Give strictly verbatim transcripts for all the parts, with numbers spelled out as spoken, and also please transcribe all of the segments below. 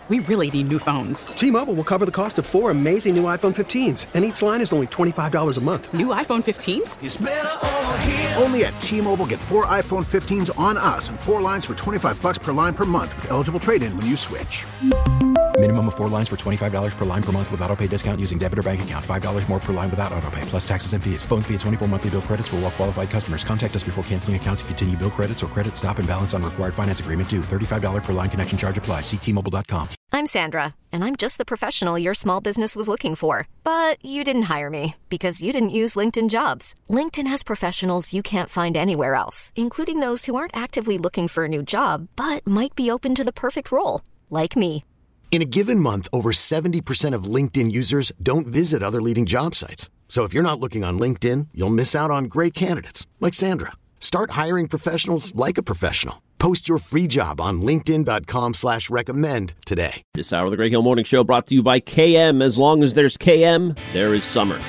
we really need new phones. T-Mobile will cover the cost of four amazing new iPhone fifteens, and each line is only twenty-five dollars a month. New iPhone fifteens? It's better over here. Only at T-Mobile, get four iPhone fifteens on us and four lines for twenty-five dollars per line per month with eligible trade-in when you switch. Minimum of four lines for twenty-five dollars per line per month with autopay discount using debit or bank account. five dollars more per line without autopay, plus taxes and fees. Phone fee at twenty-four monthly bill credits for well-qualified customers. Contact us before canceling account to continue bill credits or credit stop and balance on required finance agreement due. thirty-five dollars per line connection charge applies. See T Mobile dot com. I'm Sandra, and I'm just the professional your small business was looking for. But you didn't hire me because you didn't use LinkedIn Jobs. LinkedIn has professionals you can't find anywhere else, including those who aren't actively looking for a new job, but might be open to the perfect role, like me. In a given month, over seventy percent of LinkedIn users don't visit other leading job sites. So if you're not looking on LinkedIn, you'll miss out on great candidates like Sandra. Start hiring professionals like a professional. Post your free job on linkedin dot com slash recommend today. This hour of the Greg Hill Morning Show brought to you by K M. As long as there's K M, there is summer.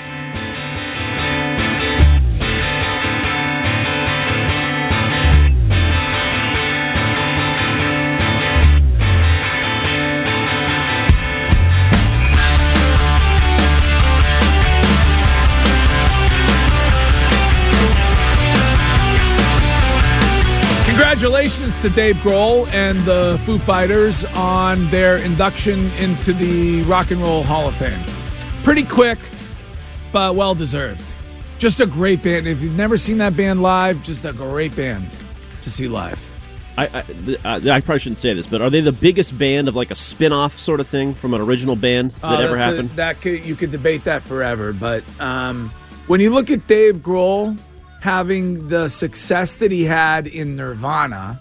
Congratulations to Dave Grohl and the Foo Fighters on their induction into the Rock and Roll Hall of Fame. Pretty quick, but well-deserved. Just a great band. If you've never seen that band live, just a great band to see live. I I, the, uh, I probably shouldn't say this, but are they the biggest band of like a spin-off sort of thing from an original band that uh, ever happened? A, that could, you could debate that forever, but um, when you look at Dave Grohl having the success that he had in Nirvana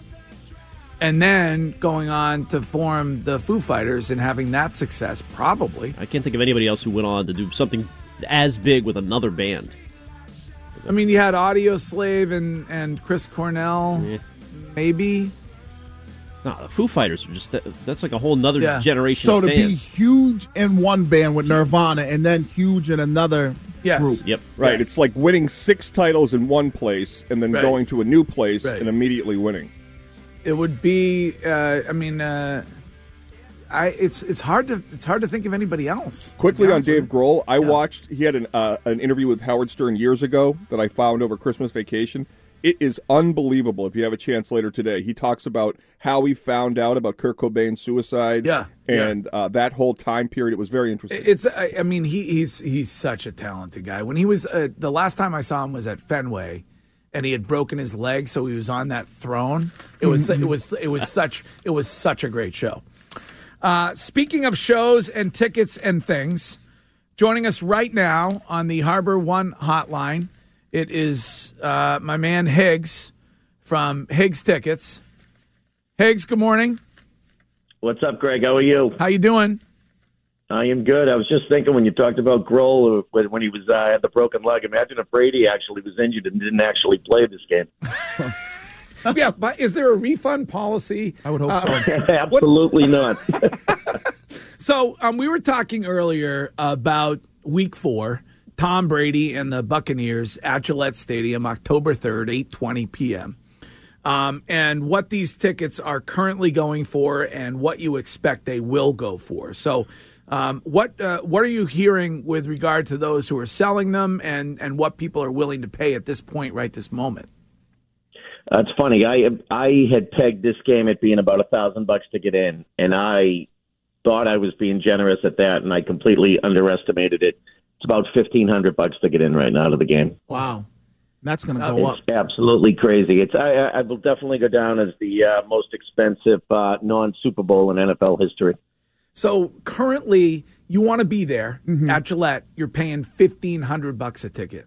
and then going on to form the Foo Fighters and having that success, probably. I can't think of anybody else who went on to do something as big with another band. I mean, you had Audio Slave and, and Chris Cornell, yeah. maybe. No, the Foo Fighters are just, that, that's like a whole nother yeah. generation so of fans. So to be huge in one band with Nirvana and then huge in another yes. group. Yep. Right. Yes. It's like winning six titles in one place and then right. going to a new place right. and immediately winning. It would be, uh, I mean, uh, I it's it's hard to it's hard to think of anybody else. Quickly on Dave Grohl, I yeah. watched, he had an, uh, an interview with Howard Stern years ago that I found over Christmas vacation. It is unbelievable if you have a chance later today. He talks about how he found out about Kurt Cobain's suicide. Yeah. And yeah. Uh, that whole time period. It was very interesting. It's, I, I mean, he, he's he's such a talented guy. When he was, uh, the last time I saw him was at Fenway, and he had broken his leg, so he was on that throne. It was it was it was such it was such a great show. Uh, speaking of shows and tickets and things, joining us right now on the Harbor One hotline, it is uh, my man Higgs from Higgs Tickets. Higgs, good morning. What's up, Greg? How are you? How you doing? I am good. I was just thinking when you talked about Grohl when he was uh, had the broken leg. Imagine if Brady actually was injured and didn't actually play this game. Yeah, but is there a refund policy? I would hope uh, so. Absolutely not. So um, we were talking earlier about week four, Tom Brady and the Buccaneers at Gillette Stadium, October third, eight twenty p.m., um, and what these tickets are currently going for and what you expect they will go for. So um, what uh, what are you hearing with regard to those who are selling them and, and what people are willing to pay at this point, right this moment? Uh, it's funny. I I had pegged this game at being about a thousand bucks to get in, and I thought I was being generous at that, and I completely underestimated it. It's about fifteen hundred bucks to get in right now to the game. Wow, that's going to go it's up. Absolutely crazy. It's I, I will definitely go down as the uh, most expensive uh, non-Super Bowl in N F L history. So currently, you want to be there mm-hmm. at Gillette. You're paying fifteen hundred bucks a ticket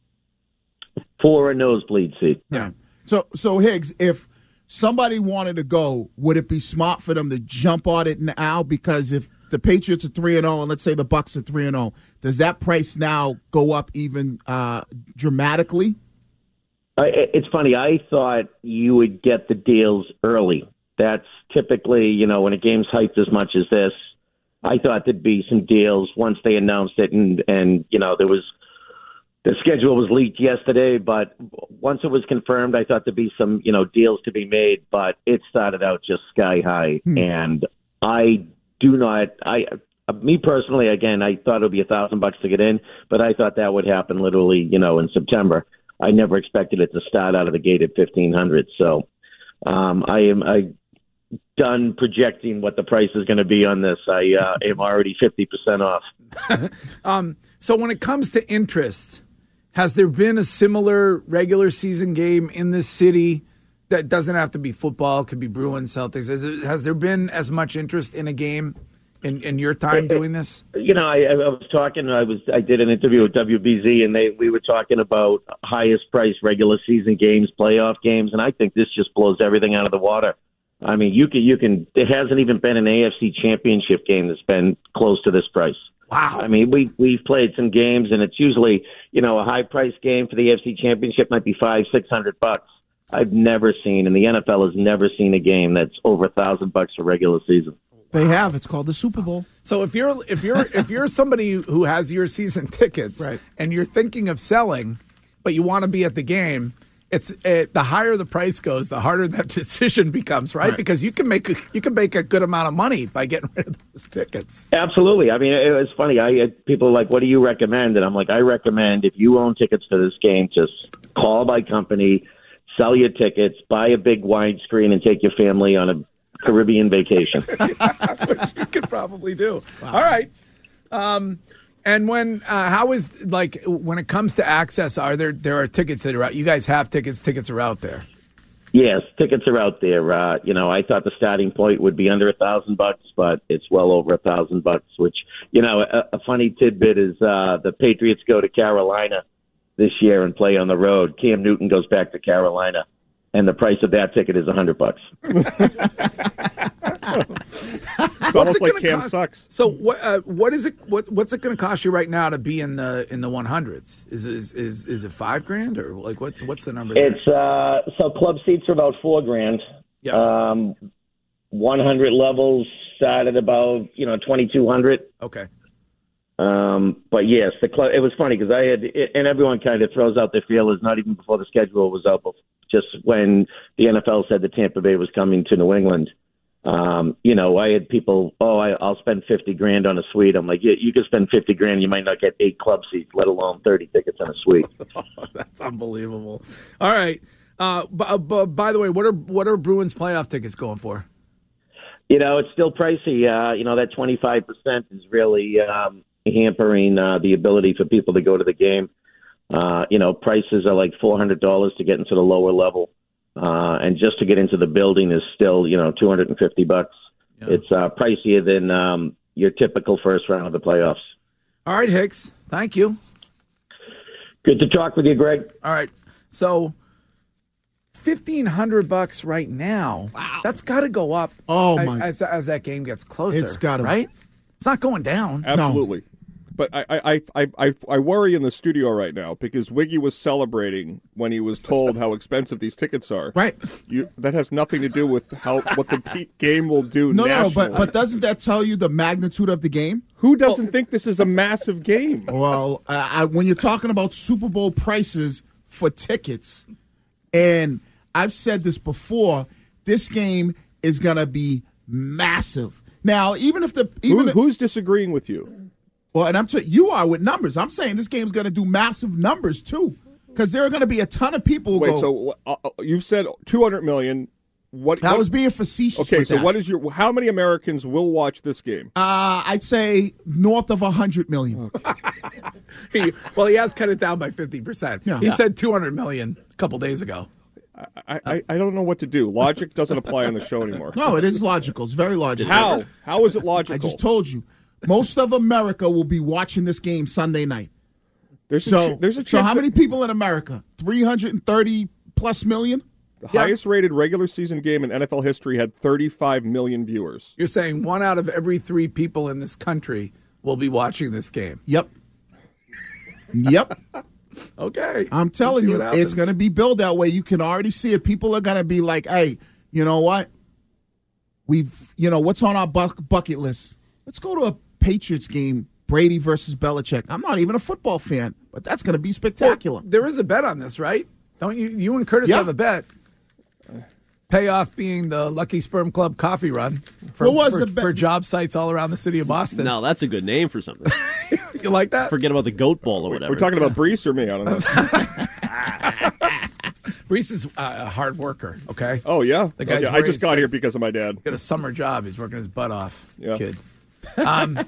for a nosebleed seat. Yeah. So, so Higgs, if somebody wanted to go, would it be smart for them to jump on it now? Because if the Patriots are three and zero, and let's say the Bucs are three and zero, does that price now go up even uh, dramatically? I, it's funny. I thought you would get the deals early. That's typically, you know, when a game's hyped as much as this, I thought there'd be some deals once they announced it, and and you know there was. The schedule was leaked yesterday, but once it was confirmed, I thought there'd be some, you know, deals to be made, but it started out just sky high. Hmm. And I do not. I, uh, me personally, again, I thought it would be a thousand bucks to get in, but I thought that would happen literally, you know, in September. I never expected it to start out of the gate at fifteen hundred. So um, I am I done projecting what the price is going to be on this. I uh, am already fifty percent off. um, so when it comes to interest, has there been a similar regular season game in this city that doesn't have to be football, could be Bruins, Celtics? Has, it, has there been as much interest in a game in, in your time doing this? You know, I, I was talking, I was, I did an interview with W B Z, and they, we were talking about highest price regular season games, playoff games, and I think this just blows everything out of the water. I mean, you can, you can, there hasn't even been an A F C championship game that's been close to this price. Wow. I mean, we, we've played some games, and it's usually, you know, a high price game for the A F C championship might be five, six hundred bucks. I've never seen, and the N F L has never seen a game that's over a thousand bucks for regular season. They have. It's called the Super Bowl. So if you're if you're if you're somebody who has your season tickets, right, and you're thinking of selling, but you want to be at the game, it's it, the higher the price goes, the harder that decision becomes, right? right? Because you can make a, you can make a good amount of money by getting rid of those tickets. Absolutely. I mean, it was funny. I people are like, "What do you recommend?" And I'm like, "I recommend if you own tickets for this game, just call my company, sell your tickets, buy a big widescreen, and take your family on a Caribbean vacation." Which you could probably do. Wow. All right. Um, and when uh, how is like when it comes to access? Are there there are tickets that are out? You guys have tickets. Tickets are out there. Yes, tickets are out there. Uh, you know, I thought the starting point would be under a thousand bucks, but it's well over a thousand bucks. Which, you know, a, a funny tidbit is uh, the Patriots go to Carolina this year and play on the road. Cam Newton goes back to Carolina, and the price of that ticket is a hundred bucks. It's almost like Cam cost? sucks. So what? Uh, what is it? What, what's it going to cost you right now to be in the in the one hundreds? Is is is is it five grand or like what's what's the number? It's uh, so club seats are about four grand. Yeah. Um, one hundred levels start at about you know twenty two hundred. Okay. Um, but yes, the club. It was funny because I had, and everyone kind of throws out their feelers not even before the schedule was out, but just when the N F L said that Tampa Bay was coming to New England. Um, you know, I had people, oh, I, I'll spend fifty grand on a suite. I'm like, yeah, you can spend fifty grand. You might not get eight club seats, let alone thirty tickets on a suite. Oh, that's unbelievable. All right. Uh, b- b- by the way, what are what are Bruins playoff tickets going for? You know, it's still pricey. Uh, you know, that twenty-five percent is really um, hampering uh, the ability for people to go to the game. Uh, you know, prices are like four hundred dollars to get into the lower level. Uh, and just to get into the building is still, you know, two hundred fifty bucks. Yeah. It's uh, pricier than um, your typical first round of the playoffs. All right, Hicks. Thank you. Good to talk with you, Greg. All right. So fifteen hundred bucks right now. Wow. That's got to go up. Oh as, my! As, as that game gets closer, It's got to, right? It's not going down. Absolutely. No. But I, I, I, I, I worry in the studio right now because Wiggy was celebrating when he was told how expensive these tickets are. Right. You, that has nothing to do with how what the te- game will do. No, nationally. no, no. But but doesn't that tell you the magnitude of the game? Who doesn't well, think this is a massive game? Well, uh, I, when you're talking about Super Bowl prices for tickets, and I've said this before, this game is going to be massive. Now, even if the even Who, if, who's disagreeing with you? Well, and I'm t- you are with numbers. I'm saying this game's going to do massive numbers too, because there are going to be a ton of people. Who Wait, go, so uh, you've said two hundred million. What? I what, was being facetious. Okay, with so that. what is your? How many Americans will watch this game? Uh, I'd say north of a hundred million. Okay. he, well, he has cut it down by fifty percent. Yeah. He Yeah. said two hundred million a couple days ago. I, I, I don't know what to do. Logic doesn't apply on the show anymore. No, it is logical. It's very logical. How? How is it logical? I just told you. Most of America will be watching this game Sunday night. There's so, a, there's a so how that, many people in America? three hundred thirty plus million? The yeah. highest rated regular season game in N F L history had thirty-five million viewers. You're saying one out of every three people in this country will be watching this game. Yep. Yep. Okay. I'm telling you, it's going to be billed that way. You can already see it. People are going to be like, hey, you know what? We've, you know, what's on our bu- bucket list? Let's go to a Patriots game, Brady versus Belichick. I'm not even a football fan, but that's going to be spectacular. Well, there is a bet on this, right? Don't you? You and Curtis yeah. have a bet. Payoff being the Lucky Sperm Club coffee run for, What was for, the be- for job sites all around the city of Boston. No, that's a good name for something. You like that? Forget about the goat bowl or whatever. We're talking about Brees or me? I don't know. Brees is uh, a hard worker, okay? Oh, yeah? The guy's Okay, I just raised- got here because of my dad. He's got a summer job. He's working his butt off, Yeah. kid. Um,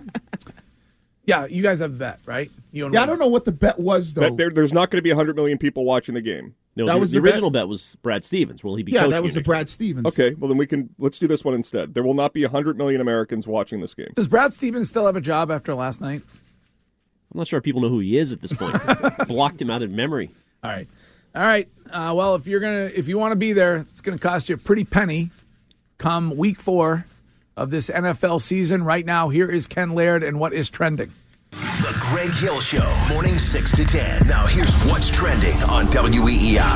yeah, you guys have a bet, right? You and Yeah, I Will. don't know what the bet was, though. But there, there's not going to be one hundred million people watching the game. No, That the, was the the bet- original bet was Brad Stevens. Will he be yeah, coaching that was you the next year? Brad Stevens. Okay, well then we can let's do this one instead. There will not be one hundred million Americans watching this game. Does Brad Stevens still have a job after last night? I'm not sure if people know who he is at this point. Blocked him out of memory. All right. All right. Uh, well, if you're gonna, if you want to be there, it's going to cost you a pretty penny. Come week four of this N F L season. Right now, here is Ken Laird and what is trending. The Greg Hill Show, morning six to ten. Now here's what's trending on W E E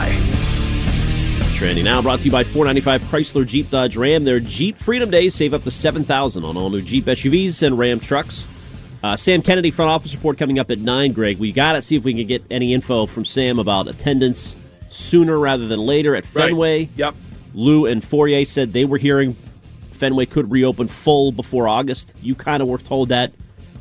I. Trending now, brought to you by four ninety-five Chrysler Jeep Dodge Ram. Their Jeep Freedom Days save up to seven thousand dollars on all new Jeep S U Vs and Ram trucks. Uh, Sam Kennedy front office report coming up at nine, Greg. We got to see if we can get any info from Sam about attendance sooner rather than later at Fenway. Right. Yep. Lou and Fourier said they were hearing Fenway could reopen full before August. You kind of were told that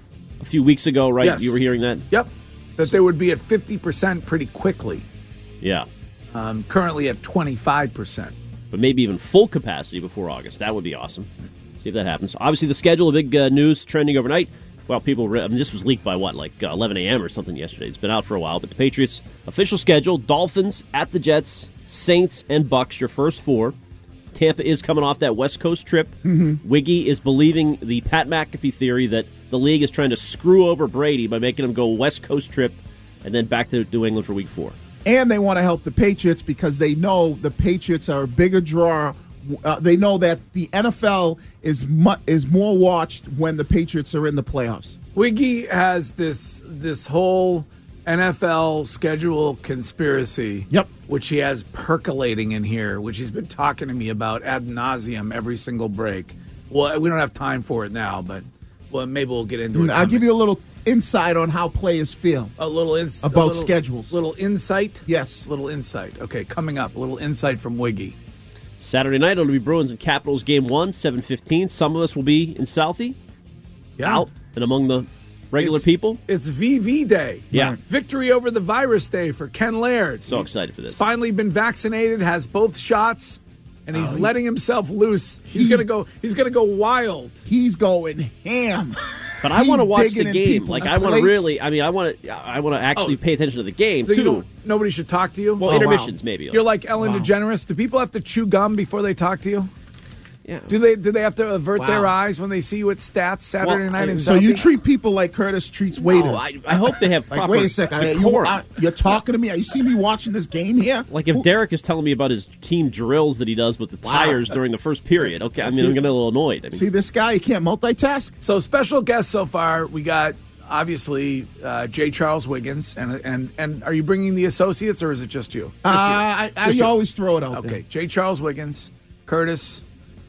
a few weeks ago, right? Yes. You were hearing that? Yep. That they would be at fifty percent pretty quickly. Yeah. Um, currently at twenty-five percent. But maybe even full capacity before August. That would be awesome. See if that happens. Obviously, the schedule, the big uh, news trending overnight. Well, people, re- I mean, this was leaked by what, like uh, eleven a.m. or something yesterday. It's been out for a while. But the Patriots' official schedule, Dolphins at the Jets, Saints, and Bucks, your first four. Tampa is coming off that West Coast trip. Mm-hmm. Wiggy is believing the Pat McAfee theory that the league is trying to screw over Brady by making him go West Coast trip and then back to New England for week four. And they want to help the Patriots because they know the Patriots are a bigger draw. Uh, they know that the N F L is mu- is more watched when the Patriots are in the playoffs. Wiggy has this this whole N F L schedule conspiracy. Yep. Which he has percolating in here, which he's been talking to me about ad nauseum every single break. Well, we don't have time for it now, but well, maybe we'll get into it. I'll give you a little insight on how players feel. A little ins- about a little, schedules. Little insight? Yes. Little insight. Okay, coming up, a little insight from Wiggy. Saturday night, it'll be Bruins and Capitals game one, seven fifteen. Some of us will be in Southie, Yeah. out and among the regular It's- people. It's V V Day. Yeah. Victory over the virus day for Ken Laird. So He's- excited for this. He's finally been vaccinated, has both shots, and he's Oh, he- letting himself loose. He's, He's- gonna go he's gonna go wild. He's going ham. But I He's want to watch the digging in game. people's Like I want plates. to really. I mean, I want to. I want to actually Oh. pay attention to the game So too. you don't, nobody should talk to you? well, Oh, intermissions wow. maybe. You're like Ellen Wow. DeGeneres. Do people have to chew gum before they talk to you? yeah. Do they do they have to avert Wow. their eyes when they see you at Stats Saturday Well, night in So you Southie? treat people like Curtis treats waiters. Oh, I, I hope they have like, proper wait a second. You, decorum. uh, you're talking to me? You see me watching this game here? Like if Who- Derek is telling me about his team drills that he does with the Wow. tires during the first period, okay, I mean, See- I'm getting a little annoyed. I mean, See this guy? He can't multitask. So special guests so far, we got obviously uh, J. Charles Wiggins, and and and are you bringing the associates or is it just you? Just Uh, you. I, I Just you. always throw it out Okay, there. J. Charles Wiggins, Curtis,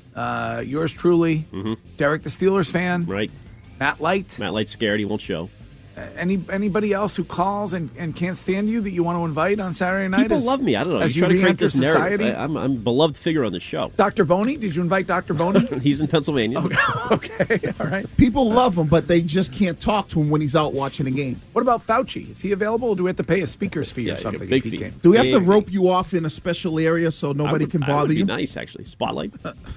uh, yours truly, Derek the Steelers fan, right? Matt Light. Matt Light's scared; he won't show. Uh, any anybody else who calls and, and can't stand you that you want to invite on Saturday night? People as- love me. I don't know. As He's you trying to create re-enter this narrative. society? I, I'm, I'm a beloved figure on the show. Doctor Boney, did you invite Doctor Boney? He's in Pennsylvania. Okay, all right. People love him, but they just can't talk to him when he's out watching a game. What about Fauci? Is he available, or do we have to pay a speaker's fee Yeah, or something big if he fee. came? Do we have Yeah, to yeah. rope you off in a special area so nobody I would, can I bother would you? Be nice, actually. Spotlight.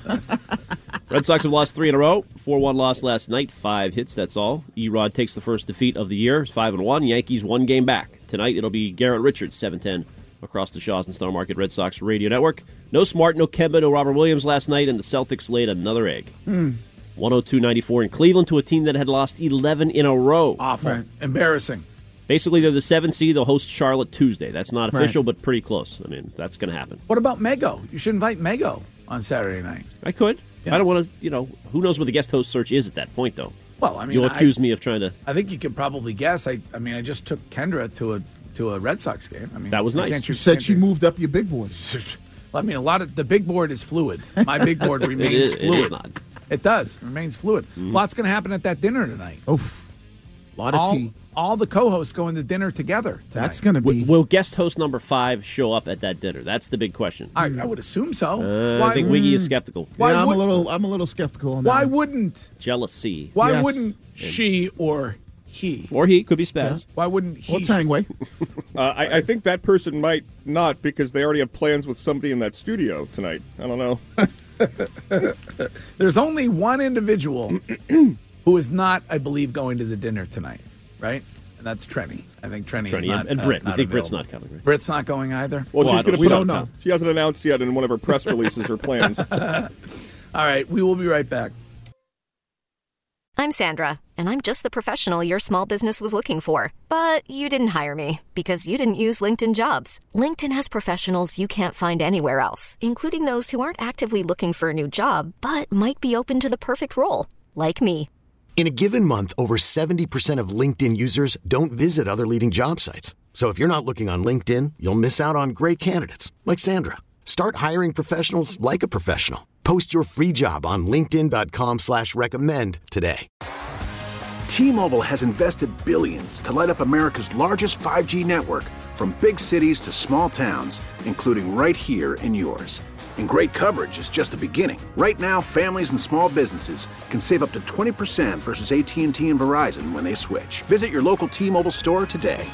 Red Sox have lost three in a row. four one loss last night. Five hits, that's all. Erod takes the first defeat of the year. It's five and one. Yankees one game back. Tonight it'll be Garrett Richards, seven ten across the Shaws and Star Market Red Sox Radio Network. No Smart, no Kemba, no Robert Williams last night, and the Celtics laid another egg. Mm. one oh two ninety-four in Cleveland to a team that had lost eleven in a row. Awful. Right. Embarrassing. Basically, they're the seven seed. They'll host Charlotte Tuesday. That's not Right. official, but pretty close. I mean, that's going to happen. What about Mego? You should invite Mego on Saturday night. I could. Yeah. I don't want to, you know, who knows what the guest host search is at that point, though. Well, I mean, You'll I- accuse me of trying to. I think you could probably guess. I, I mean, I just took Kendra to a to a Red Sox game. I mean, That was nice. Can't You you said can't she you- moved up your big board. Well, I mean, a lot of the big board is fluid. My big board remains is- it fluid. is not. It does. It remains fluid. Mm-hmm. Lots going to happen at that dinner tonight. Oof. A lot of all, tea. All the co-hosts going to dinner together tonight. That's going to be. Will guest host number five show up at that dinner? That's the big question. I, I would assume so. Uh, why, I think Wiggy is skeptical. Why yeah, I'm would, a little. I'm a little skeptical on that. Why wouldn't? Jealousy. Why Yes. wouldn't she or he? Or he could be Spaz. Yeah. Why wouldn't he? Well, Tangway. Uh, I, I think that person might not because they already have plans with somebody in that studio tonight. I don't know. There's only one individual who is not, I believe, going to the dinner tonight, right? And that's Trenny. I think Trenny, Trenny is not. and uh, Britt. not We think available. Britt's not coming. Right? Britt's not going either. Well, Well, she's I going to don't- put we out don't time. know. She hasn't announced yet in one of her press releases her plans. All right, we will be right back. I'm Sandra, and I'm just the professional your small business was looking for. But you didn't hire me because you didn't use LinkedIn Jobs. LinkedIn has professionals you can't find anywhere else, including those who aren't actively looking for a new job, but might be open to the perfect role, like me. In a given month, over seventy percent of LinkedIn users don't visit other leading job sites. So if you're not looking on LinkedIn, you'll miss out on great candidates like Sandra. Start hiring professionals like a professional. Post your free job on linkedin dot com slash recommend today. T-Mobile has invested billions to light up America's largest five G network, from big cities to small towns, including right here in yours. And great coverage is just the beginning. Right now, families and small businesses can save up to twenty percent versus A T and T and Verizon when they switch. Visit your local T-Mobile store today.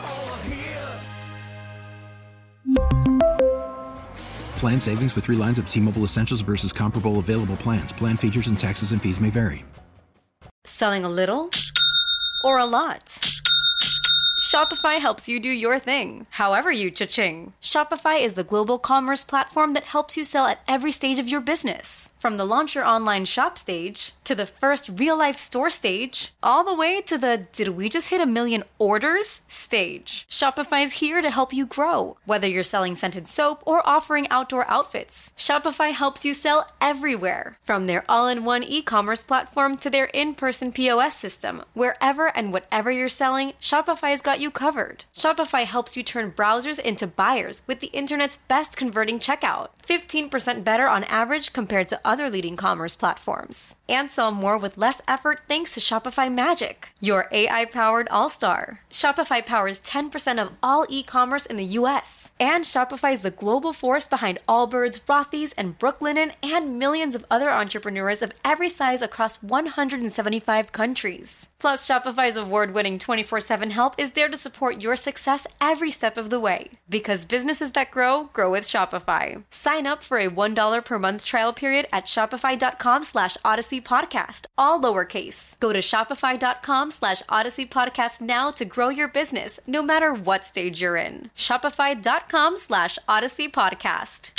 Plan savings with three lines of T-Mobile Essentials versus comparable available plans. Plan features and taxes and fees may vary. Selling a little or a lot? Shopify helps you do your thing, however you cha-ching. Shopify is the global commerce platform that helps you sell at every stage of your business. From the launch your online shop stage, to the first real-life store stage, all the way to the did we just hit a million orders stage. Shopify's here to help you grow. Whether you're selling scented soap or offering outdoor outfits, Shopify helps you sell everywhere. From their all-in-one e-commerce platform to their in-person P O S system, wherever and whatever you're selling, Shopify's got you covered. Shopify helps you turn browsers into buyers with the internet's best converting checkout. fifteen percent better on average compared to other leading commerce platforms. And sell more with less effort thanks to Shopify Magic, your A I-powered all-star. Shopify powers ten percent of all e-commerce in the U S. And Shopify is the global force behind Allbirds, Rothy's, and Brooklinen, and millions of other entrepreneurs of every size across one hundred seventy-five countries. Plus, Shopify's award-winning twenty-four seven help is there to support your success every step of the way. Because businesses that grow, grow with Shopify. Sign up for a one dollar per month trial period at shopify.com slash Odyssey Podcast, all lowercase. Go to shopify.com slash Odyssey Podcast now to grow your business, no matter what stage you're in. Shopify.com slash Odyssey Podcast.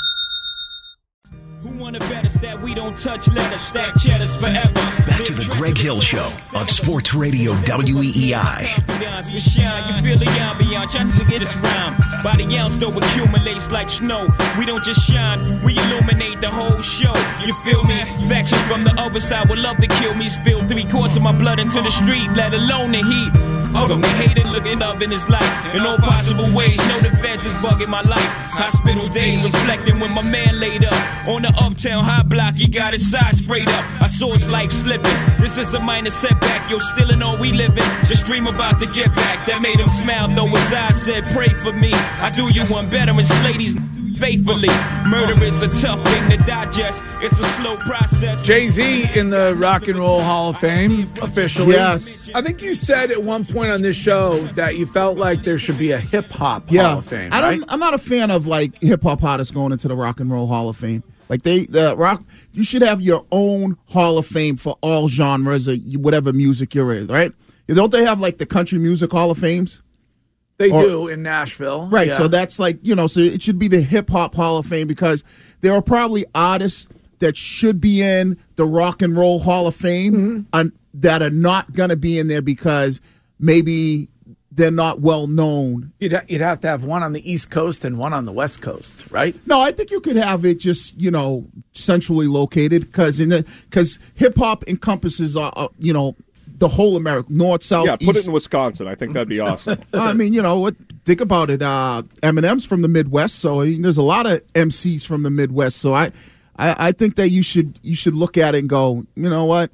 Who wanna bet us that we don't touch letters, stack cheddars forever? Back to the Greg Hill Show on Sports Radio W E E I. You shine, you feel the ambiance, try to get us round. Body ounce though accumulates like snow. We don't just shine, we illuminate the whole show. You feel me? Factions from the other side would love to kill me. Spill three quarts of my blood into the street, let alone the heat. Of them, they hated looking up in his life in all possible ways. No defense is bugging my life. Hospital days reflecting when my man laid up on the uptown high block. He got his side sprayed up. I saw his life slipping. This is a minor setback. Yo, still in all we living. Just dream about to get back. That made him smile though his eyes said, "Pray for me. I do you one better and slay these faithfully." Murder is a tough thing to digest. It's a slow process. Jay-Z in the Rock and Roll Hall of Fame officially. Yes. I think you said at one point on this show that you felt like there should be a hip hop Yeah. Hall of Fame. I don't. Right? I'm not a fan of like hip hop artists going into the Rock and Roll Hall of Fame. Like they, the rock, you should have your own Hall of Fame for all genres or whatever music you're in, right? Don't they have like the Country Music Hall of Fames? They Or- do in Nashville. Right, Yeah. so that's like, you know, so it should be the Hip Hop Hall of Fame because there are probably artists that should be in the Rock and Roll Hall of Fame Mm-hmm. and that are not going to be in there because maybe they're not well known. You'd, ha- you'd have to have one on the East Coast and one on the West Coast, right? No, I think you could have it just, you know, centrally located because in the because hip hop encompasses, uh, uh, you know, the whole America, north, south, Yeah, put east. it in Wisconsin. I think that'd be awesome. I mean, you know what? Think about it. Uh, Eminem's from the Midwest, so I mean, there's a lot of M Cs from the Midwest. So I, I, I think that you should you should look at it and go, you know what?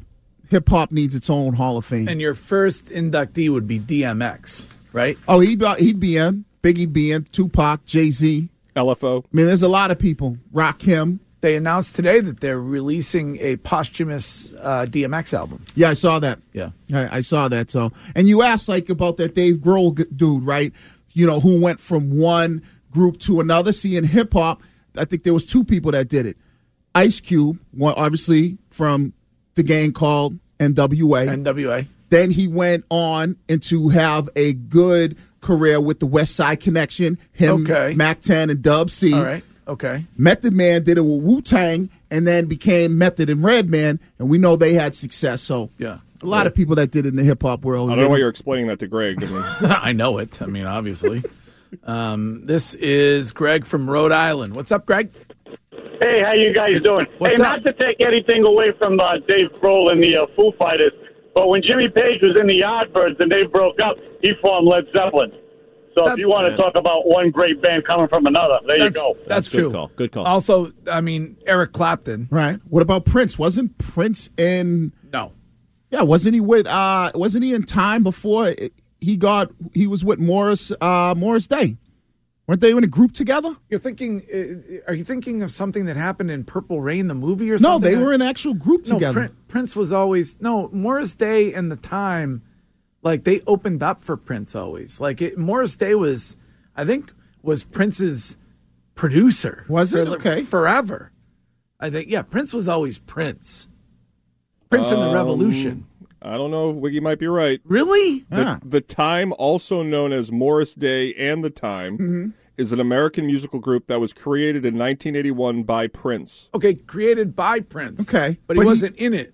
hip hop needs its own Hall of Fame. And your first inductee would be D M X, right? Oh, he'd he'd be in. Biggie'd be in. Tupac, Jay-Z, L F O. I mean, there's a lot of people. Rakim. They announced today that they're releasing a posthumous uh, D M X album. Yeah, I saw that. Yeah, I, I saw that. So, and you asked like about that Dave Grohl g- dude, right? You know, who went from one group to another. See, in hip hop, I think there was two people that did it. Ice Cube, one obviously from the gang called N W A. N W A. Then he went on and to have a good career with the West Side Connection. Him, Okay. Mac ten, and Dub C. All right. Okay. Method Man did it with Wu-Tang and then became Method and Redman, and we know they had success. So Yeah. a lot of people that did it in the hip-hop world. I don't know why you're explaining that to Greg. I mean, I know it. I mean, obviously. um, this is Greg from Rhode Island. What's up, Greg? Hey, how you guys doing? What's hey, up? not to take anything away from uh, Dave Grohl and the uh, Foo Fighters, but when Jimmy Page was in the Yardbirds and they broke up, he formed Led Zeppelin. So That- if you want to talk about one great band coming from another, there That's, you go. that's Good true. call. Good call. Also, I mean, Eric Clapton. Right. What about Prince? Wasn't Prince in... No. Yeah, wasn't he with... Uh, wasn't he in Time before he got... He was with Morris, uh, Morris Day? Weren't they in a group together? You're thinking, uh, are you thinking of something that happened in Purple Rain, the movie or No, something? they were in an actual group No, together. Prin- Prince was always, no, Morris Day and the Time, like they opened up for Prince always. Like it, Morris Day was, I think, was Prince's producer. Was it? for- Okay. Forever. I think, yeah, Prince was always Prince. Prince and the Um, Revolution. I don't know. Wiggy might be right. Really? The, Ah. the Time, also known as Morris Day and the Time, Mm-hmm. is an American musical group that was created in nineteen eighty-one by Prince. Okay, created by Prince. Okay. But he But he- wasn't in it.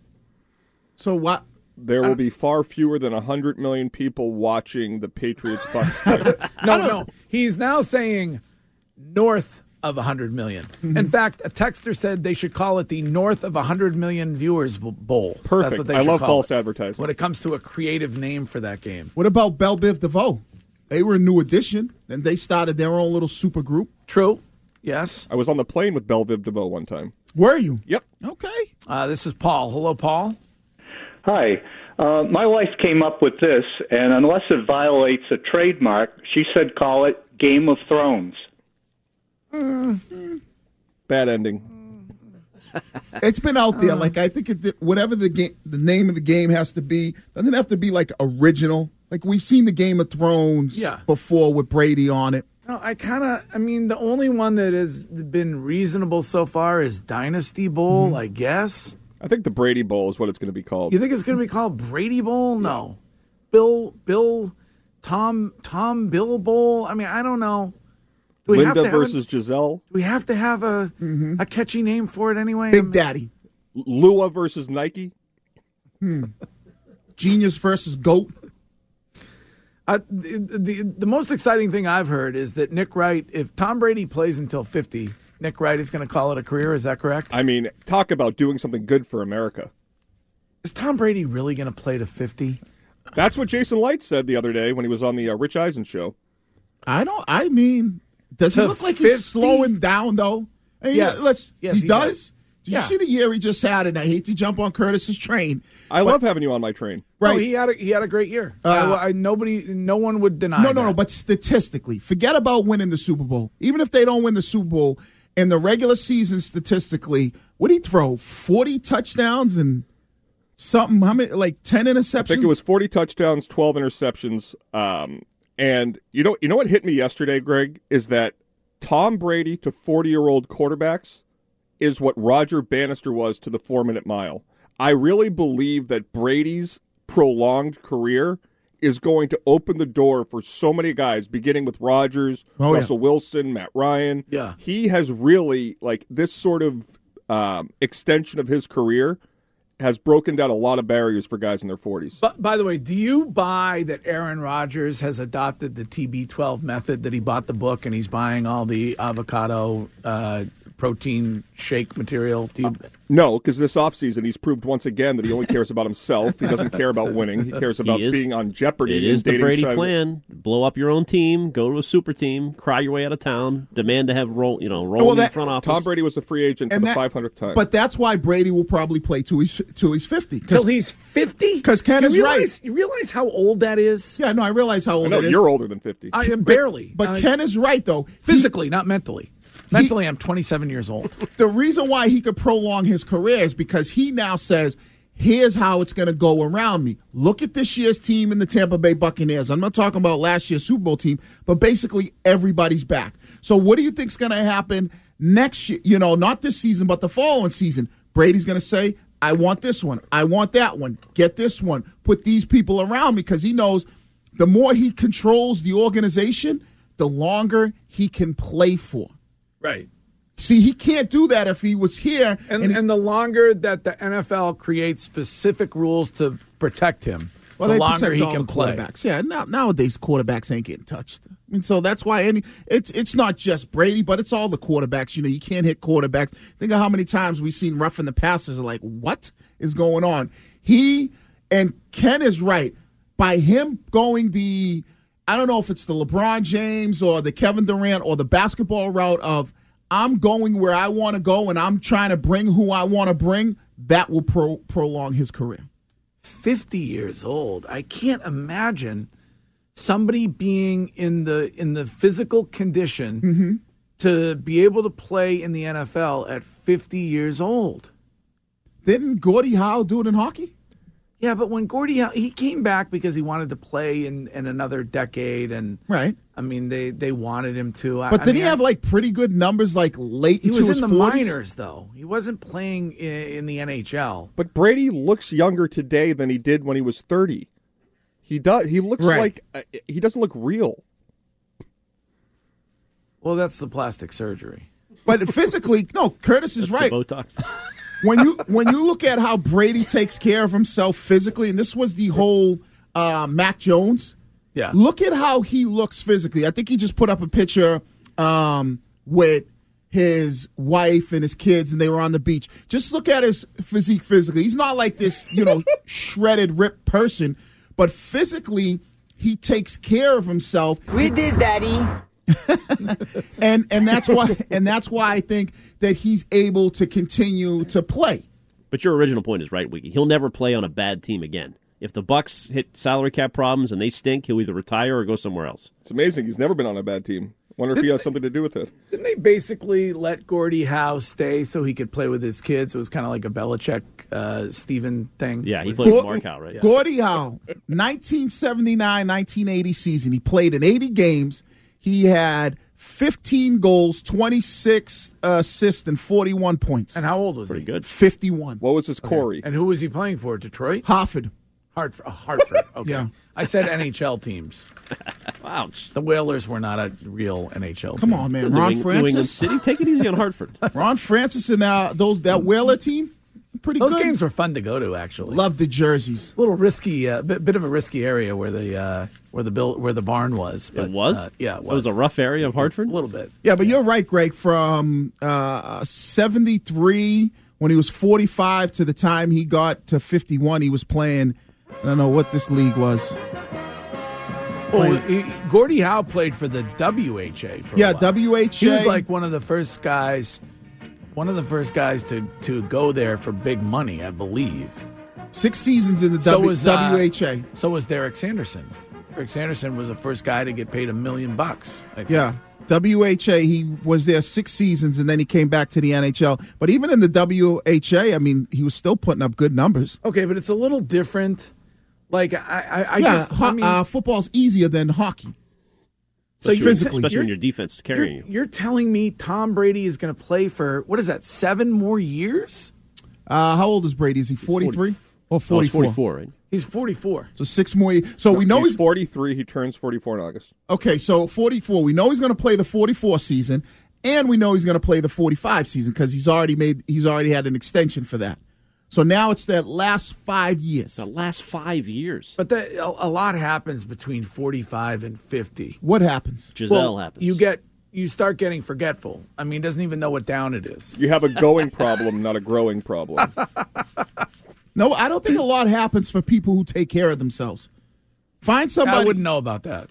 So what? There will be far fewer than one hundred million people watching the Patriots Bucks game. No, no. He's now saying north of one hundred million. Mm-hmm. In fact, a texter said they should call it the North of one hundred million Viewers Bowl. That's Perfect. what they I should love call false it advertising. when it comes to a creative name for that game. What about Belle Biv DeVoe? They were a new addition, and they started their own little super group. True. Yes. I was on the plane with Belle Biv DeVoe one time. Were you? Yep. Okay. Uh, this is Paul. Hello, Paul. Hi. Uh, my wife came up with this, and unless it violates a trademark, she said call it Game of Thrones. Bad ending. It's been out there. Like I think it, whatever the game, the name of the game has to be, doesn't have to be like original. Like we've seen the Game of Thrones Yeah. before with Brady on it. No, I kind of, I mean, the only one that has been reasonable so far is Dynasty Bowl, I guess. I think the Brady Bowl is what it's going to be called. You think it's going to be called Brady Bowl? No. Bill, Bill, Tom, Tom Bill Bowl? I mean, I don't know. Do we have Linda to have versus a, Giselle. Do we have to have a a catchy name for it anyway? Big Daddy. Lua versus Nike. Hmm. Genius versus Goat. Uh, the, the the most exciting thing I've heard is that Nick Wright, if Tom Brady plays until fifty, Nick Wright is going to call it a career. Is that correct? I mean, talk about doing something good for America. Is Tom Brady really going to play to fifty? That's what Jason Light said the other day when he was on the uh, Rich Eisen show. I don't. I mean, does he To look like fifty? he's slowing down though? Hey, Yes. Let's. Yes, he, he does. does. Did Yeah. you see the year he just had? And I hate to jump on Curtis's train. I but- love having you on my train. Right. No, he had a, he had a great year. Uh, I, I, nobody, no one would deny. No, no, that. no. But statistically, forget about winning the Super Bowl. Even if they don't win the Super Bowl in the regular season, statistically, what did he throw? Forty touchdowns and something. How many? Like ten interceptions. I think it was forty touchdowns, twelve interceptions. Um, and you know, you know what hit me yesterday, Greg, is that Tom Brady to forty-year-old quarterbacks is what Roger Bannister was to the four-minute mile. I really believe that Brady's prolonged career is going to open the door for so many guys, beginning with Rodgers, Oh, yeah. Russell Wilson, Matt Ryan. Yeah. He has really, like, this sort of um, extension of his career has broken down a lot of barriers for guys in their forties. But by the way, do you buy that Aaron Rodgers has adopted the T B twelve method? That he bought the book and he's buying all the avocado uh, protein shake material? Do you... uh, no, because this offseason he's proved once again that he only cares about himself. He doesn't care about winning. He cares about He is- being on Jeopardy. It and is the dating Brady Shia- plan. Blow up your own team, go to a super team, cry your way out of town, demand to have roll, you know, roll Well, in that- the front office. Tom Brady was a free agent for And the that- five hundredth time. But that's why Brady will probably play till he's till he's fifty. Till he's fifty? Because Ken you is realize, right. You realize how old that is? Yeah, no, I realize how old I know, it is. you're older than fifty. I am barely. But Uh, Ken is right, though. physically, not mentally. Mentally, I'm twenty-seven years old. The reason why he could prolong his career is because he now says, here's how it's going to go around me. Look at this year's team in the Tampa Bay Buccaneers. I'm not talking about last year's Super Bowl team, but basically everybody's back. So what do you think's going to happen next year? You know, not this season, but the following season. Brady's going to say, I want this one. I want that one. Get this one. Put these people around me, because he knows the more he controls the organization, the longer he can play for. Right. See, he can't do that if he was here. And, and, he- and the longer that the N F L creates specific rules to protect him, well, the they longer protect he all can the play. quarterbacks. Yeah, now, nowadays quarterbacks ain't getting touched. I mean, so that's why any it's it's not just Brady, but it's all the quarterbacks. You know, you can't hit quarterbacks. Think of how many times we've seen roughing the passers. Are like, what is going on? He and Ken is right. By him going the, I don't know if it's the LeBron James or the Kevin Durant or the basketball route of, I'm going where I want to go and I'm trying to bring who I want to bring, that will pro- prolong his career. fifty years old. I can't imagine somebody being in the in the physical condition Mm-hmm. to be able to play in the N F L at fifty years old. Didn't Gordie Howe do it in hockey? Yeah, but when Gordie Howe, he came back because he wanted to play in, in another decade, and right. I mean, they, they wanted him to. But I, did I mean, he have I, like pretty good numbers like late He into was his in the forties? minors, though. He wasn't playing in, in the N H L. But Brady looks younger today than he did when he was thirty. He does. He looks Right. like uh, he doesn't look real. Well, that's the plastic surgery. But physically, no, Curtis is That's right. the Botox. when you when you look at how Brady takes care of himself physically, and this was the whole uh, Mac Jones. Yeah. Look at how he looks physically. I think he just put up a picture um, with his wife and his kids, and they were on the beach. Just look at his physique physically. He's not like this, you know, shredded, ripped person, but physically he takes care of himself. Read this, Daddy. and and that's why and that's why I think that he's able to continue to play. But your original point is right, Wiggy. He'll never play on a bad team again. If the Bucks hit salary cap problems and they stink, he'll either retire or go somewhere else. It's amazing. He's never been on a bad team. Wonder if Didn't he has they- something to do with it. Didn't they basically let Gordie Howe stay so he could play with his kids? It was kind of like a Belichick uh, Steven thing. Yeah, he With- played with Mark Howe, right? Gordie Howe, nineteen seventy-nine nineteen eighty season. He played in eighty games. He had fifteen goals, twenty-six assists, and forty-one points. And how old was Pretty he? good. fifty-one. What was his Corey? And who was he playing for? Detroit? Hartford. Hartford. Oh, Hartford. Okay. Yeah. I said N H L teams. Ouch. The Whalers were not a real N H L Come team. on, New man. Ron Eng- New England Francis. City, take it easy on Hartford. Ron Francis and uh, those that Whaler team, pretty Those good. games were fun to go to, actually. Love the jerseys. A little risky, uh, bit, bit of a risky area where the uh, where the bill where the barn was. But, It was? uh, yeah, it It was. was a rough area of Hartford? A little bit. Yeah, but you're right, Greg. From uh, seventy-three, when he was forty-five, to the time he got to fifty-one, he was playing. I don't know what this league was. Oh, he, Gordie Howe played for the W H A for a Yeah, while. W H A. He was like one of the first guys, one of the first guys to, to go there for big money, I believe. Six seasons in the So w- was uh, W H A. So was Derek Sanderson. Derek Sanderson was the first guy to get paid a million bucks. I think. Yeah. W H A, he was there six seasons, and then he came back to the N H L. But even in the W H A, I mean, he was still putting up good numbers. Okay, but it's a little different. Like I, I, I yeah, just, ho- I mean, uh, football's easier than hockey. so Especially, you're, physically. especially when you're- your defense is you're, carrying you. you're telling me Tom Brady is going to play for what is that? Seven more years? Uh, how old is Brady? Is he forty-three or Oh, it's forty-four? forty-four, right? He's forty-four. So six more years. So we know he's, he's forty-three. He turns forty-four in August. okay. So forty-four. We know he's going to play the forty-four season, and we know he's going to play the forty-five season because he's already made. He's already had an extension for that. So now it's that last five years. The last five years. But the, a, a lot happens between forty-five and fifty. What happens? Giselle Well, happens. You get you start getting forgetful. I mean, he doesn't even know what down it is. You have a going problem, not a growing problem. No, I don't think a lot happens for people who take care of themselves. Find somebody. I wouldn't know about that.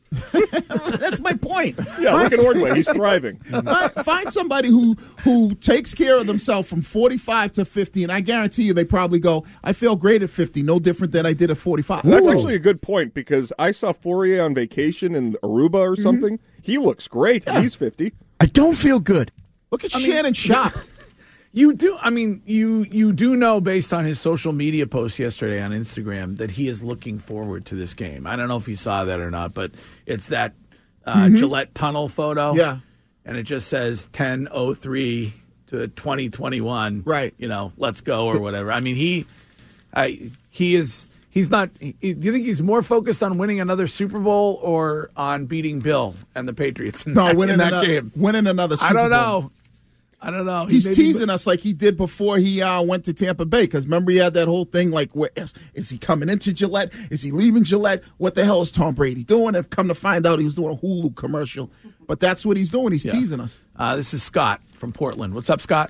That's my point. Yeah, Find look at Ordway. He's thriving. Find, find somebody who who takes care of themselves from forty-five to fifty, and I guarantee you they probably go, I feel great at fifty, no different than I did at forty-five. That's actually a good point because I saw Fourier on vacation in Aruba or something. Mm-hmm. He looks great. Yeah. He's fifty. I don't feel good. Look at I Shannon mean, Sharp. You do. I mean, you you do know based on his social media post yesterday on Instagram that he is looking forward to this game. I don't know if you saw that or not, but it's that uh, mm-hmm. Gillette Tunnel photo. Yeah, and it just says ten oh three to twenty twenty-one. Right. You know, let's go or whatever. I mean, he, I he is. He's not. He, do you think he's more focused on winning another Super Bowl or on beating Bill and the Patriots in no, that, winning in that another, game? Winning another Super Bowl. I don't know. I don't know. He's he teasing us like he did before he uh, went to Tampa Bay. Because remember, he had that whole thing like, where, is, is he coming into Gillette? Is he leaving Gillette? What the hell is Tom Brady doing? And come to find out, he was doing a Hulu commercial. But that's what he's doing. He's yeah. teasing us. Uh, this is Scott from Portland. What's up, Scott?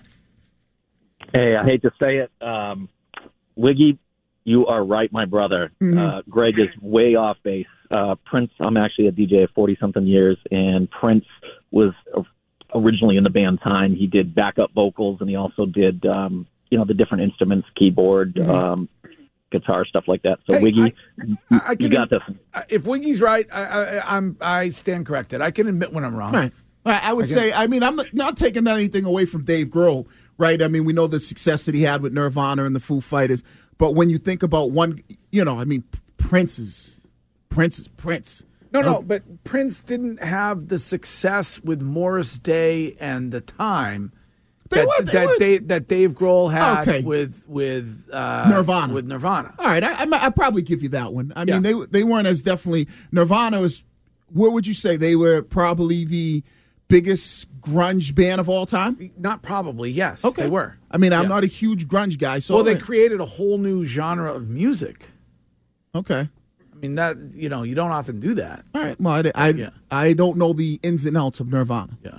Hey, I hate to say it. Um, Wiggy, you are right, my brother. Mm-hmm. Uh, Greg is way off base. Uh, Prince, I'm actually a D J of forty-something years, and Prince was originally in the band Time. He did backup vocals, and he also did, um, you know, the different instruments, keyboard, mm-hmm. um, guitar, stuff like that. So, hey, Wiggy, I, I you got this. If Wiggy's right, I, I, I'm I stand corrected. I can admit when I'm wrong. Right. I would I say, I mean, I'm not taking anything away from Dave Grohl, right? I mean, we know the success that he had with Nirvana and the Foo Fighters, but when you think about one, you know, I mean, Prince is Prince is Prince. No, no, but Prince didn't have the success with Morris Day and the Time they that were, they that, were... they, that Dave Grohl had okay. with with uh, Nirvana. With Nirvana. All right, I, I, I probably give you that one. I yeah. mean, they they weren't as definitely. Nirvana was. What would you say? They were probably the biggest grunge band of all time. Not probably. Yes, okay. they were. I mean, I'm yeah. not a huge grunge guy, so well, they created a whole new genre of music. Okay. I mean, that, you know, you don't often do that. All right. Well, I, I, yeah. I don't know the ins and outs of Nirvana. Yeah.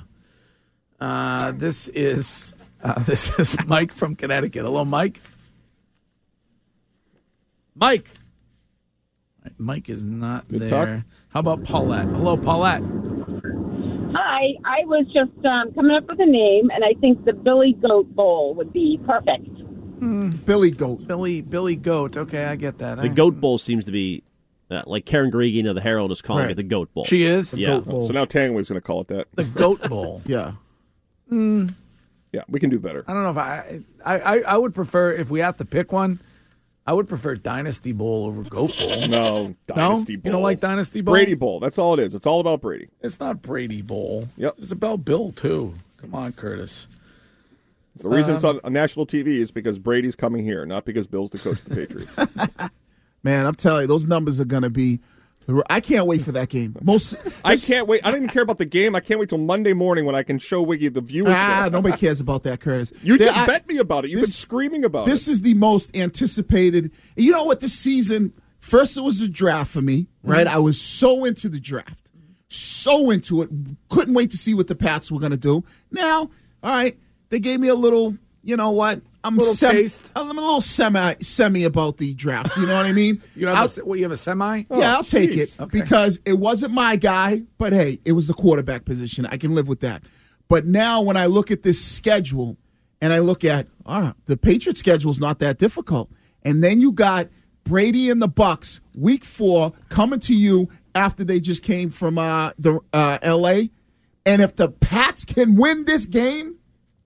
Uh, this is uh, this is Mike from Connecticut. Hello, Mike. Mike. Right, Mike is not Good there. talk. How about Paulette? Hello, Paulette. Hi. I was just um, coming up with a name, and I think the Billy Goat Bowl would be perfect. Mm, Billy Goat. Billy Billy Goat. Okay, I get that. The I, Goat Bowl seems to be, uh, like Karen Gregan of the Herald is calling right. it the Goat Bowl. She is? The yeah. Goat Bowl. So now Tangway's going to call it that. The Goat Bowl. Yeah. Mm, Yeah, we can do better. I don't know if I, I, I, I would prefer, if we have to pick one, I would prefer Dynasty Bowl over Goat Bowl. No, Dynasty no? Bowl. You don't like Dynasty Bowl? Brady Bowl. That's all it is. It's all about Brady. It's not Brady Bowl. Yep. It's about Bill, too. Come on, Curtis. The reason Um, it's on, on national T V is because Brady's coming here, not because Bill's the coach of the Patriots. Man, I'm telling you, those numbers are going to be. I can't wait for that game. Most I can't wait. I don't even care about the game. I can't wait till Monday morning when I can show Wiggy the viewership. Ah, nobody cares about that, Curtis. You They- just I- bet me about it. You've this- been screaming about This it. is the most anticipated. You know what? This season, first it was the draft for me, right? Mm-hmm. I was so into the draft, so into it. Couldn't wait to see what the Pats were going to do. Now, all right, they gave me a little. You know what? I'm Little semi, taste. I'm a little semi semi about the draft. You know what I mean? You have, I'll- a, se- what, you have a semi? yeah, I'll take it Okay. because it wasn't my guy, but hey, it was the quarterback position. I can live with that. But now when I look at this schedule and I look at ah, the Patriots schedule is not that difficult. And then you got Brady and the Bucks week four coming to you after they just came from uh, the uh, L A. And if the Pats can win this game,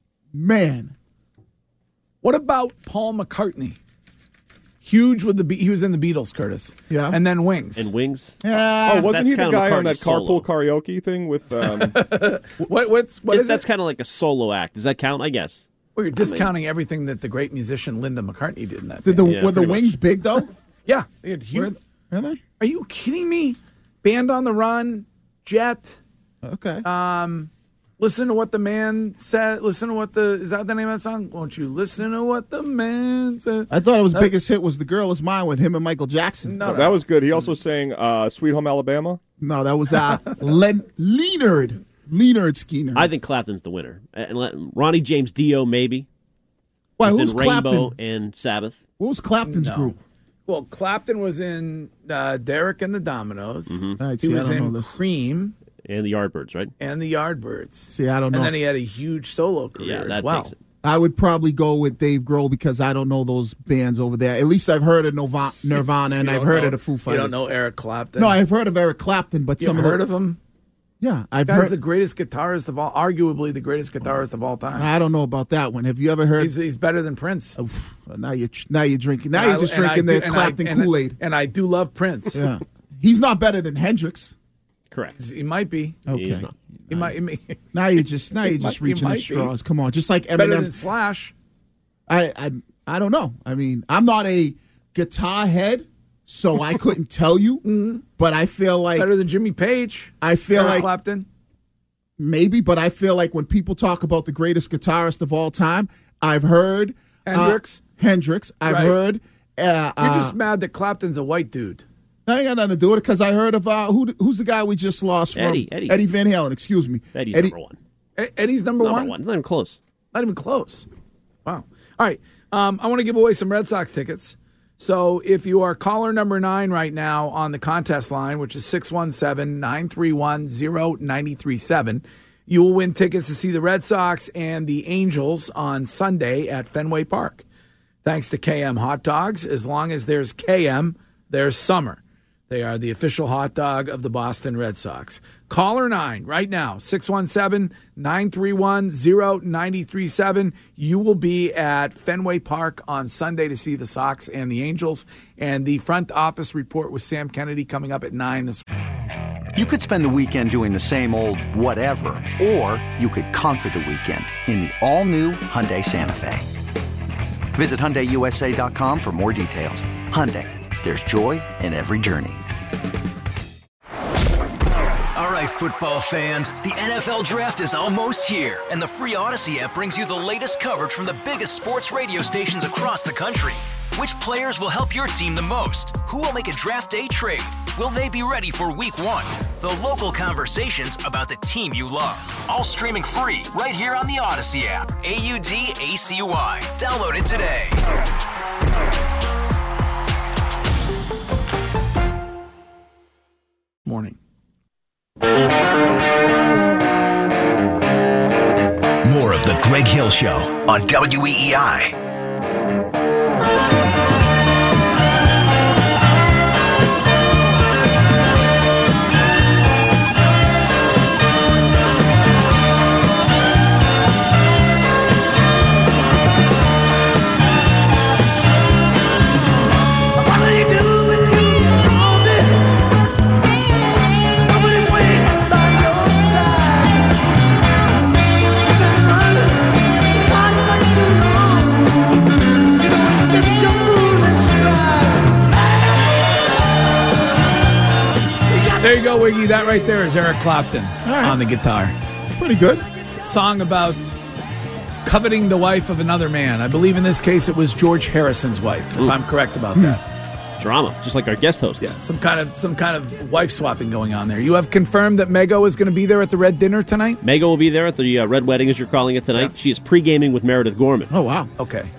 man. What about Paul McCartney? Huge with the Be- he was in the Beatles, Curtis. Yeah, and then Wings. And Wings. Yeah. Oh, wasn't That's he the kind of guy on that McCartney's solo. carpool karaoke thing with? Um, what? What's what Is- is that's it? kind of like a solo act. Does that count? I guess. Well, you're discounting everything that the great musician Linda McCartney did in that. Did the, thing. Yeah, were the pretty Wings big though? Yeah, they had huge. Really? Are you kidding me? Band on the Run, Jet. Okay. Um, listen to what the man said. Listen to what the is that the name of that song? Won't you listen to what the man said? I thought it was Uh, biggest hit was "The Girl Is Mine" with him and Michael Jackson. No, that was good. He also sang uh, "Sweet Home Alabama." No, that was uh, Len Leonard. Leaner and Skeeter. I think Clapton's the winner. And let, Ronnie James Dio, maybe. Why, He's who's in Rainbow Clapton? and Sabbath. What was Clapton's No. group? Well, Clapton was in uh, Derek and the Dominoes. Mhm. All right, he see, I was don't in know this. Cream And the Yardbirds, right? and the Yardbirds. See, I don't know. And then he had a huge solo career Yeah, as that well. takes it. I would probably go with Dave Grohl because I don't know those bands over there. At least I've heard of Nova- Nirvana and You I've don't heard know- of the Foo You Fighters. don't know Eric Clapton? No, I've heard of Eric Clapton, but You've some heard of, of him? Yeah, I've Guy's heard. the greatest guitarist of all, arguably the greatest guitarist of all time. I don't know about that one. Have you ever heard? He's, he's better than Prince. Oh, now you're now you're drinking. Now And you're I- just and I drinking do- the and I- Clapton and I- Kool Aid. And I do love Prince. Yeah, he's not better than Hendrix. Correct. He might be. Okay. He's not. He might. He may, Now you're just now He you're just might- he reaching at might be. straws. Come on, just like better than Eminem. Slash. I, I I don't know. I mean, I'm not a guitar head, so I couldn't tell you. But I feel like Better than Jimmy Page. I feel Eric like Clapton. maybe, but I feel like when people talk about the greatest guitarist of all time, I've heard uh, Hendrix. Hendrix. I've Right. heard. Uh, You're uh, just mad that Clapton's a white dude. I ain't got nothing to do with it because I heard of uh, who who's the guy we just lost from Eddie, Eddie. Van Halen. Excuse me, Eddie's Eddie. number one. E- Eddie's number, Number one? one. Not even close. Not even close. Wow. All right. Um, I want to give away some Red Sox tickets. So if you are caller number nine right now on the contest line, which is six one seven, nine three one, zero nine three seven, you will win tickets to see the Red Sox and the Angels on Sunday at Fenway Park. Thanks to K M Hot Dogs. As long as there's K M, there's summer. They are the official hot dog of the Boston Red Sox. Caller nine right now, six one seven, nine three one, zero nine three seven. You will be at Fenway Park on Sunday to see the Sox and the Angels. And the front office report with Sam Kennedy coming up at nine this morning. You could spend the weekend doing the same old whatever, or you could conquer the weekend in the all-new Hyundai Santa Fe. Visit Hyundai U S A dot com for more details. Hyundai, there's joy in every journey. All right, football fans, the N F L Draft is almost here, and the free Odyssey app brings you the latest coverage from the biggest sports radio stations across the country. Which players will help your team the most? Who will make a draft day trade? Will they be ready for week one? The local conversations about the team you love. All streaming free right here on the Odyssey app. A U D A C Y. Download it today. Morning. More of the Greg Hill Show on W E E I. There you go, Wiggy. That right there is Eric Clapton right. on the guitar. Pretty good. Song about coveting the wife of another man. I believe in this case it was George Harrison's wife, if Ooh. I'm correct about that. Drama, just like our guest host. Yeah, some kind of some kind of wife swapping going on there. You have confirmed that Mego is going to be there at the Red Dinner tonight? Mego will be there at the uh, Red Wedding, as you're calling it tonight. Yeah. She is pre-gaming with Meredith Gorman. Oh, wow. Okay.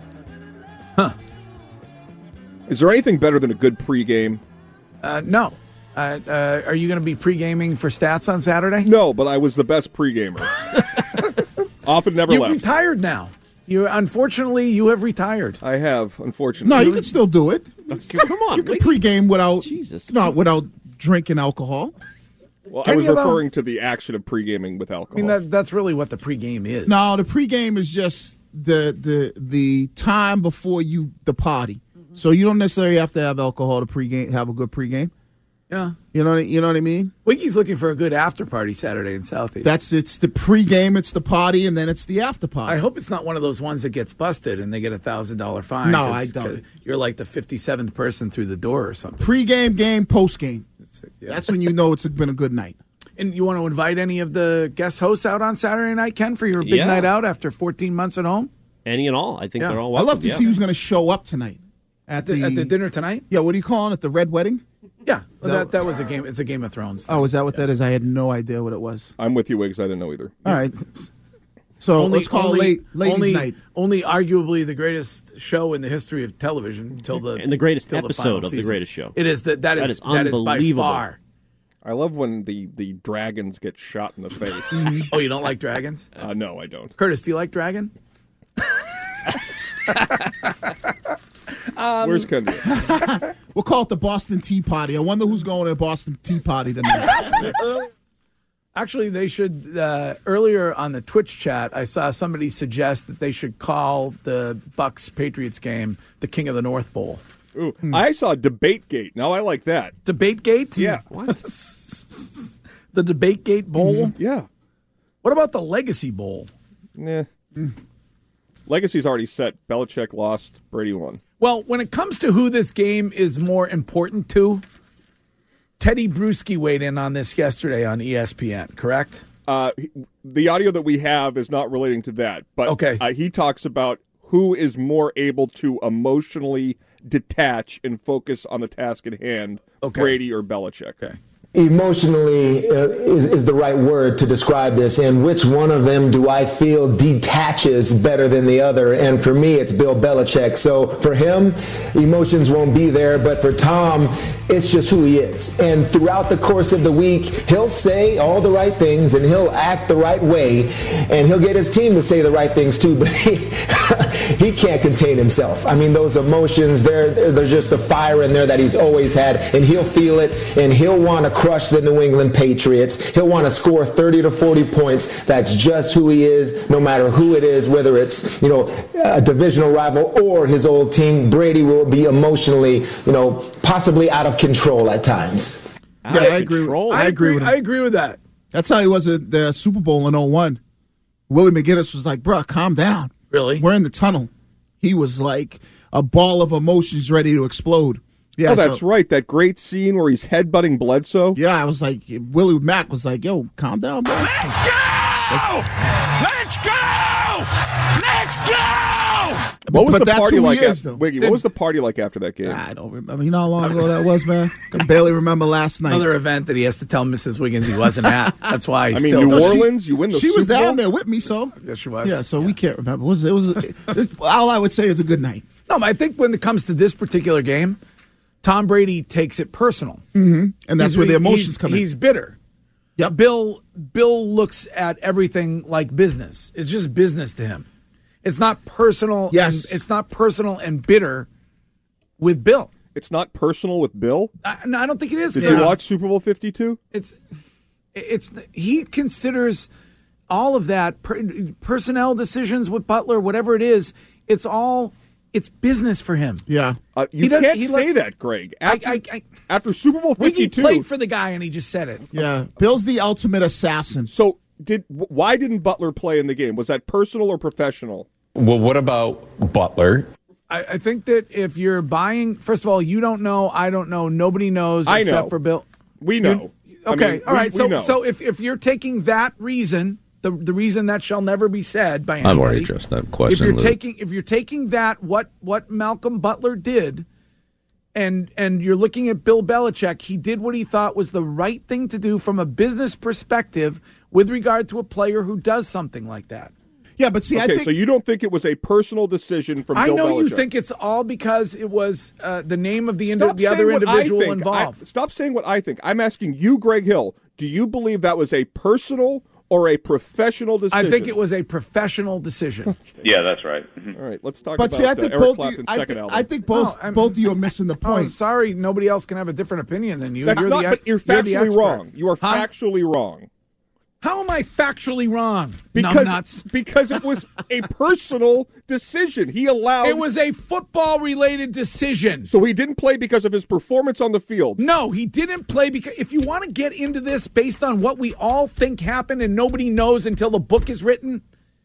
Is there anything better than a good pregame? Uh, no. Uh, uh, are you going to be pre-gaming for Stats on Saturday? No, but I was the best pregamer. Often never You've left. retired now. You unfortunately you have retired. I have, unfortunately. No, you can still do it. Come on, You can pregame without Jesus. not without drinking alcohol. Well, Can I was you, though? referring to the action of pregaming with I alcohol. mean that that's really what the pregame is. No, the pregame is just the the the time before you the party. So you don't necessarily have to have alcohol to pregame, have a good pregame. Yeah. You know, you know what I mean? Wiggy's looking for a good after party Saturday in Southeast. That's it's the pregame, it's the party, and then it's the after party. I hope it's not one of those ones that gets busted and they get a thousand dollar fine. No, 'cause- I don't. 'cause You're like the fifty seventh person through the door or something. Pregame, game, postgame. Yeah. That's when you know it's been a good night. And you want to invite any of the guest hosts out on Saturday night, Ken, for your big Yeah. night out after fourteen months at home? Any and all. I think Yeah. they're all I welcome. love to yeah. see who's going to show up tonight at The, the, at the dinner tonight? Yeah, what are you calling it? The Red Wedding? Yeah, well, that that was a game. It's a Game of Thrones thing. Oh, is that what that is? I had no idea what it was. I'm with you, Wiggs. I didn't know either. All right. So only, let's call only, it late, ladies' only, night. Only arguably the greatest show in the history of television until the and the greatest till the episode final of the season. greatest show. It is that that is That is that is by unbelievable. far. I love when the, the dragons get shot in the face. Oh, you don't like dragons? Uh, no, I don't. Curtis, do you like dragon? um, Where's Kendra? We'll call it the Boston Tea Party. I wonder who's going to the Boston Tea Party tonight. Actually, they should. Uh, earlier on the Twitch chat, I saw somebody suggest that they should call the Bucks Patriots game the King of the North Bowl. Ooh, I saw DebateGate. Now I like that. DebateGate? Yeah. What? The DebateGate Bowl? Mm-hmm. Yeah. What about the Legacy Bowl? Nah. Legacy's already set. Belichick lost. Brady won. Well, when it comes to who this game is more important to, Teddy Bruschi weighed in on this yesterday on E S P N, correct? Uh, the audio that we have is not relating to that, but okay. uh, he talks about who is more able to emotionally detach and focus on the task at hand, okay. Brady or Belichick. Okay. Emotionally uh, is, is the right word to describe this, and which one of them do I feel detaches better than the other? And for me, it's Bill Belichick. So for him, emotions won't be there, but for Tom, it's just who he is. And throughout the course of the week, he'll say all the right things, and he'll act the right way, and he'll get his team to say the right things too, but he, he can't contain himself. I mean, those emotions, they're, they're, there's just a fire in there that he's always had, and he'll feel it, and he'll want to crush the New England Patriots. He'll want to score thirty to forty points. That's just who he is, no matter who it is, whether it's, you know, a divisional rival or his old team. Brady will be emotionally, you know, possibly out of control at times. Yeah, I agree. I agree with him. I agree with that. That's how he was at the Super Bowl in oh one. Willie McGinnis was like, bruh, calm down. Really? We're in the tunnel. He was like a ball of emotions ready to explode. Yeah, oh, that's so, right. That great scene where he's headbutting Bledsoe. Yeah, I was like, Willie Mack was like, yo, calm down, bro. Let's go! Let's go! Let's go! What was but the that's party who like? he is, after, though. Wiggy, what was the party like after that game? I don't remember. You know how long ago that was, man? I can barely remember last night. Another event that he has to tell Missus Wiggins he wasn't at. That's why he I mean, still New does. Orleans, you win the She Super was down Bowl? there with me, so. Yes, she was. Yeah, so we can't remember. It was, it was, it, all I would say is a good night. No, but I think when it comes to this particular game, Tom Brady takes it personal. Mm-hmm. And that's He's- where the emotions he's- come in. He's bitter. Yeah, Bill Bill looks at everything like business. It's just business to him. It's not personal. Yes. and, it's not personal and bitter with Bill. It's not personal with Bill? I, no, I don't think it is. Did man. you watch Super Bowl fifty-two? It's it's he considers all of that per, personnel decisions with Butler, whatever it is. It's all it's business for him. Yeah, uh, you He does- can't he say lets- that, Greg. After, I, I, I, after Super Bowl Wiggy fifty-two, played for the guy and he just said it. Yeah, Bill's the ultimate assassin. So did why didn't Butler play in the game? Was that personal or professional? Well, what about Butler? I, I think that if you're buying, first of all, you don't know, I don't know, nobody knows I except know. for Bill. We know. I Okay, mean, all we- right. we So, know. so if, if you're taking that reason, the the reason that shall never be said by anybody, I've already addressed that question. If you're Lou. taking if you're taking that what what Malcolm Butler did, and and you're looking at Bill Belichick, he did what he thought was the right thing to do from a business perspective with regard to a player who does something like that. Yeah, but see, okay, I think so you don't think it was a personal decision from I Bill know Belichick? you think it's all because it was uh, the name of the indi- Stop the other saying what I individual think. involved. I- stop saying what I think. I'm asking you, Greg Hill. Do you believe that was a personal or a professional decision? I think it was a professional decision. Yeah, that's right. All right, let's talk But about see, I uh, think Eric both of you, Clapton's I, second think, album. I think both No, I'm- both of you are missing the Oh, point. sorry, nobody else can have a different opinion than you. That's you're not, the, but you're you're the factually expert. wrong. You are Huh? factually wrong. How am I factually wrong? Because, Numbnuts. because it was a personal decision. He allowed. It was a football-related decision. So he didn't play because of his performance on the field. No, he didn't play because if you want to get into this based on what we all think happened and nobody knows until the book is written,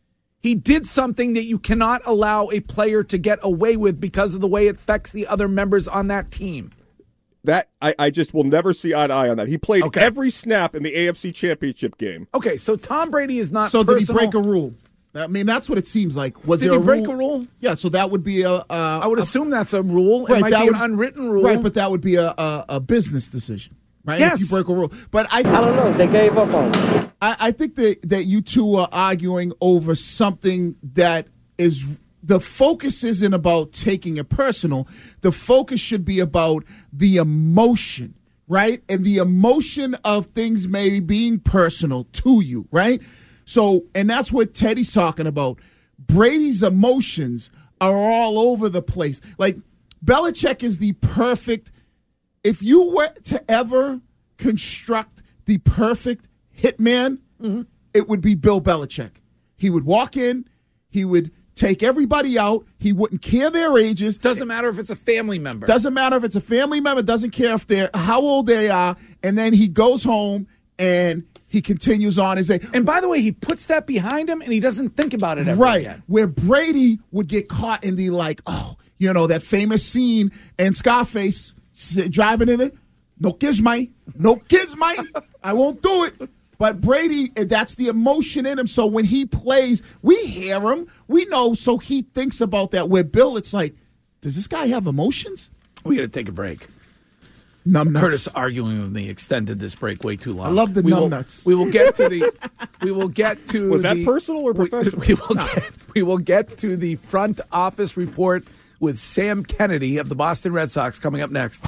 he did something that you cannot allow a player to get away with because of the way it affects the other members on that team. That I, I just will never see eye to eye on that. He played Okay. every snap in the A F C Championship game. Okay, so Tom Brady is not so did he personal. break a rule? I mean, that's what it seems like. Was Did there he a break rule? a rule? Yeah, so that would be a. a I would a, assume that's a rule. It Right, might that be would- an unwritten rule. Right, but that would be a, a, a business decision, right? Yes. If you break a rule. But I, I don't know. They gave up on it. I, I think that, that you two are arguing over something that is. The focus isn't about taking it personal. The focus should be about the emotion, right? And the emotion of things maybe being personal to you, right? So, and that's what Teddy's talking about. Brady's emotions are all over the place. Like, Belichick is the perfect, if you were to ever construct the perfect hitman, mm-hmm. it would be Bill Belichick. He would walk in, he would take everybody out, he wouldn't care their ages. Doesn't matter if it's a family member. Doesn't matter if it's a family member, doesn't care if they're how old they are, and then he goes home and he continues on his day. And by the way, he puts that behind him and he doesn't think about it ever right. again. Where Brady would get caught in the like, oh, you know, that famous scene in Scarface driving in it. No kids, mate. No kids, mate. I won't do it. But Brady, that's the emotion in him. So when he plays, we hear him. We know, so he thinks about that. Where Bill, it's like, does this guy have emotions? We got to take a break. Numbnuts. Curtis arguing with me extended this break way too long. I love the we will, numbnuts. we will get to the. We will get to. Was that the, personal or professional? We, we will get. We will get to the front office report with Sam Kennedy of the Boston Red Sox coming up next.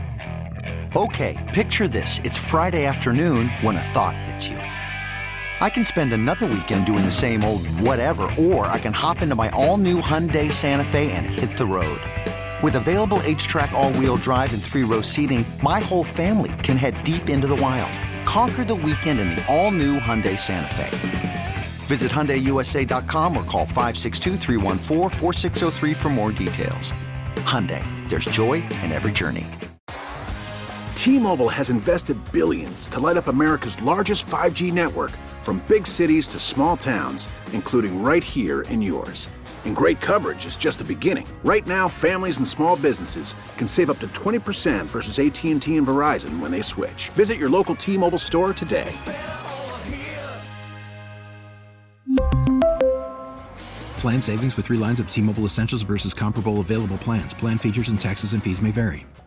Okay, picture this. It's Friday afternoon when a thought hits you. I can spend another weekend doing the same old whatever, or I can hop into my all-new Hyundai Santa Fe and hit the road. With available H-Track all-wheel drive and three-row seating, my whole family can head deep into the wild. Conquer the weekend in the all-new Hyundai Santa Fe. Visit Hyundai U S A dot com or call five six two, three one four, four six zero three for more details. Hyundai, there's joy in every journey. T-Mobile has invested billions to light up America's largest five G network, from big cities to small towns, including right here in yours. And great coverage is just the beginning. Right now, families and small businesses can save up to twenty percent versus A T and T and Verizon when they switch. Visit your local T-Mobile store today. Plan savings with three lines of T-Mobile Essentials versus comparable available plans. Plan features and taxes and fees may vary.